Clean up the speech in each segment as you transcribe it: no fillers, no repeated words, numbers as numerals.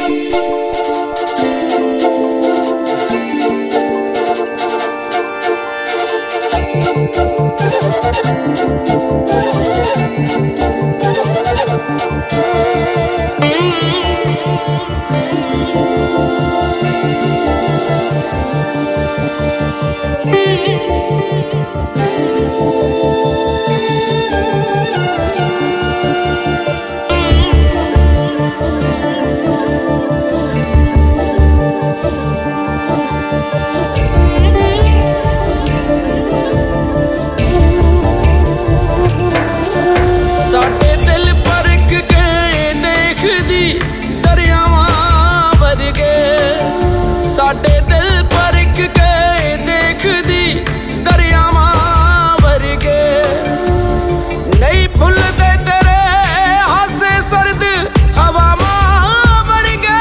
साडे दिल परख के देखदी दरियावां वर्गे नहीं भुलदे तेरे हासे सर्द हवावां वर्गे।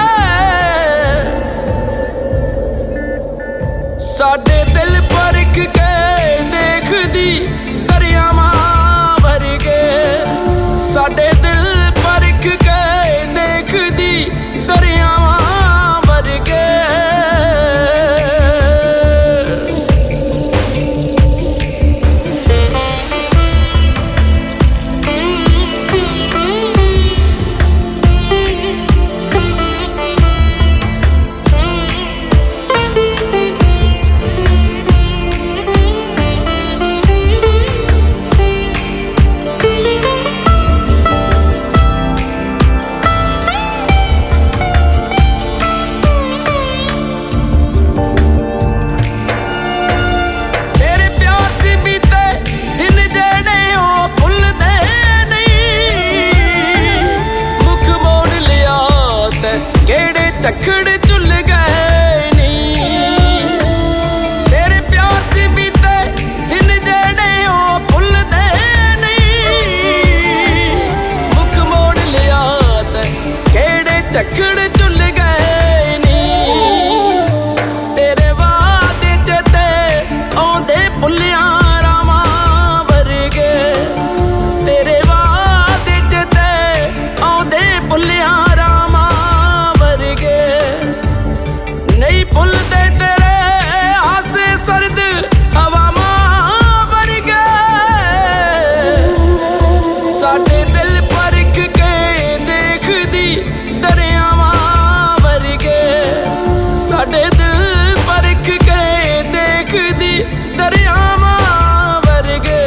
साडे दिल परख के देखदी दरियावां वर्गे साडे दिल परख के देखदी दरियावां वर्गे। झखड़ झुल गए नी तेरे प्यार च बीते दिन जेड़े ओ भुलदे नहीं। मुख मोड़ लिया ते केड़े झखड़ झुल गए नी तेरे वादे च ते आउंदे भुल्लियां रावां वर्गे तेरे वादे च ते आउंदे भुल्लियां नहीं भुलदे तेरे हासे सर्द हवावां वर्गे। साडे दिल परख के देखदी दरियावां वर्गे साडे दिल परख के देखदी दरियावां वर्गे।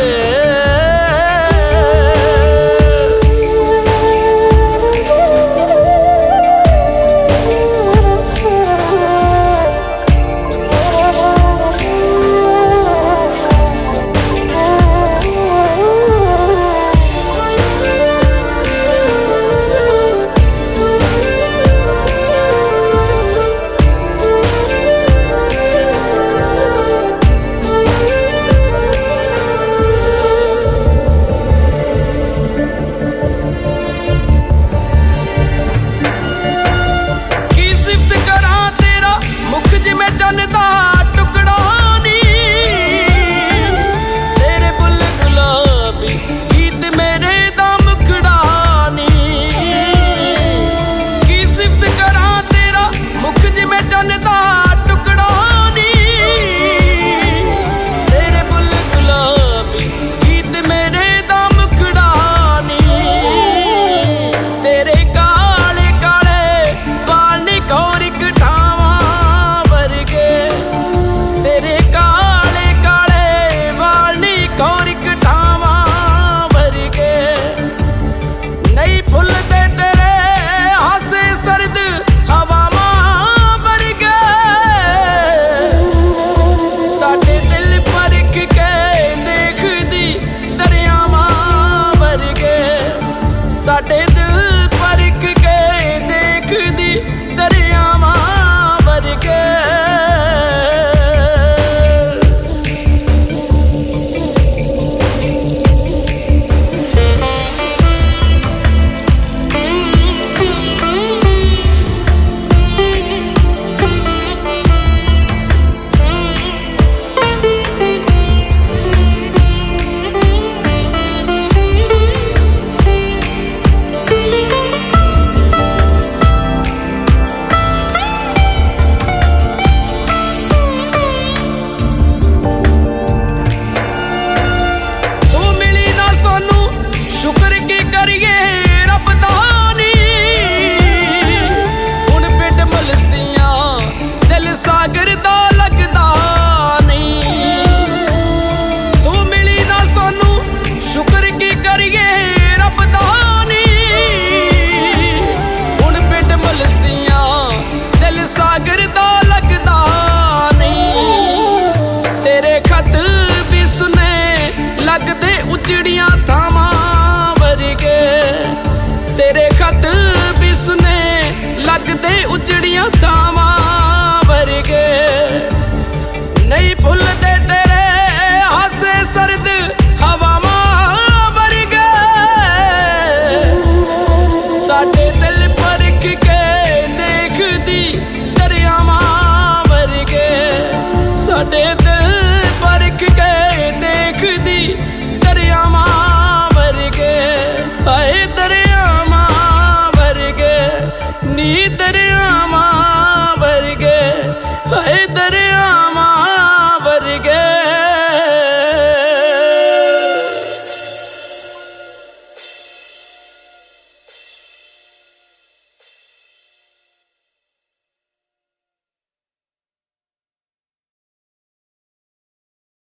साडे